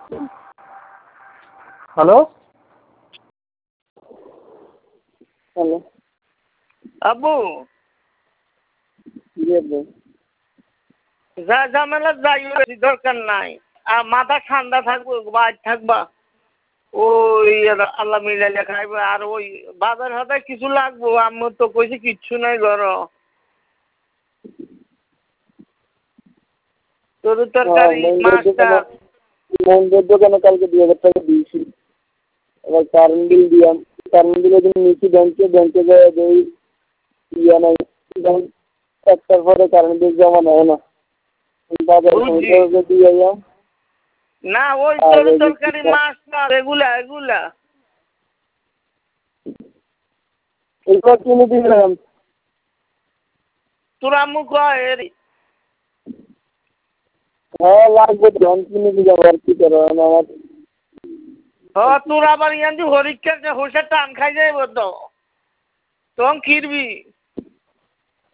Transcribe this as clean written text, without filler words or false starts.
hello hello আব্বু যা ঝামেলা যাই দরকার নাই আর মাথা ঠান্ডা থাকবো বাইর থাকবা ওই আল্লাহ মিলাইলে খাইবে আর ওই বাজার হাতে কিছু লাগবো আম্মু তো কইছে কিচ্ছু নাই ঘর তোর তরকারি মাছটা মন্দির দোকানে কালকে 2000 টাকা দিয়েছি এবার কারেন্ট বিল দিলাম কারেন্ট বিলের জন্য নিচি ব্যাংকে যায় দেই ইয়া নাই একটার পরে কারেন্ট বিল জমা নেয় না বাজারে দিয়ে যাও না ওই তোর তরকারি মাছ না এগুলা এরপর কিনে দিলাম তোর আম্মু কয় হ্যাঁ লাগবে ধান কিনে দিলাম আর কি করো আমার তোর আবার ইয়ান হরিক্ষা হোসের টান খাই যাইব তো তখন কিরবি